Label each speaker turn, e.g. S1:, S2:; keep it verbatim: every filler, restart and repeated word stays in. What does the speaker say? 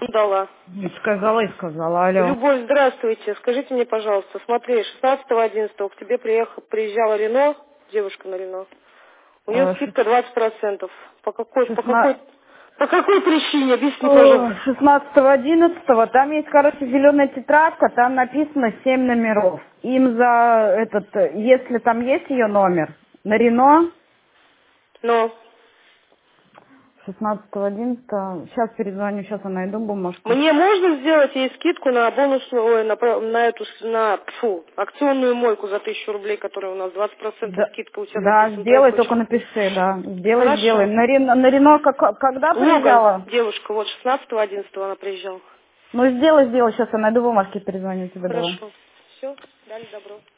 S1: дала.
S2: И сказала и сказала, алло.
S1: Любовь, здравствуйте. Скажите мне, пожалуйста, смотри, шестнадцатого одиннадцатого к тебе приехал, приезжала Рено, девушка на Рено. У нее
S2: Э,
S1: скидка двадцать процентов. По какой, по какой,
S2: шестнадцатого
S1: по какой причине? Объясни, пожалуйста.
S2: шестнадцатого одиннадцатого там есть, короче, зеленая тетрадка, там написано семь номеров. Им за этот, э, если там есть ее номер, на Рено,
S1: Но
S2: шестнадцатого одиннадцатого сейчас перезвоню, сейчас я найду бумажку.
S1: мне можно сделать ей скидку на бонусную, ой, на, про- на эту, с- на, фу, акционную мойку за тысячу рублей, которая у нас двадцать процентов
S2: Да,
S1: скидка, у тебя
S2: да,
S1: написано, дай
S2: сделай, только
S1: почту.
S2: напиши, да. Сделай, сделай.
S1: Хорошо.
S2: На Рено, на Рено как- когда
S1: Логоль,
S2: приезжала?
S1: девушка, вот шестнадцатого одиннадцатого она приезжала.
S2: Ну, сделай, сделай, сейчас я найду бумажки, перезвоню тебе, давай.
S1: Хорошо. Все, дали добро.